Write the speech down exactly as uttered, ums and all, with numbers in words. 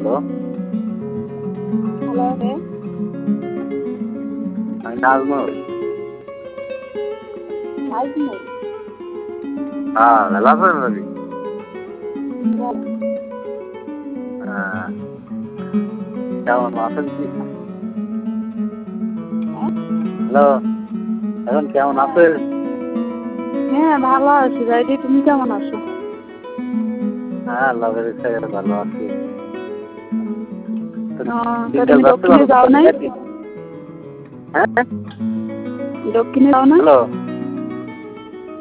Hello hello কে আমি নাজমুল। নাজমুল হ্যাঁ ভালো আছেন নাকি? বল হ্যাঁ কেমন আছেন কি? হ্যাঁ হ্যালো এখন কেমন হ্যাঁ আছেন? হ্যাঁ ভালো আছি ভাইটি, তুমি কেমন আছো? হ্যাঁ আল্লাহর ইচ্ছায় ভালো আছি। তো ও, তা দিনকাল তুমি যাচ্ছে দক্ষিণে ভালো যাও তো নাই? নাকি? হ্যাঁ দক্ষিণে যাও না? হ্যালো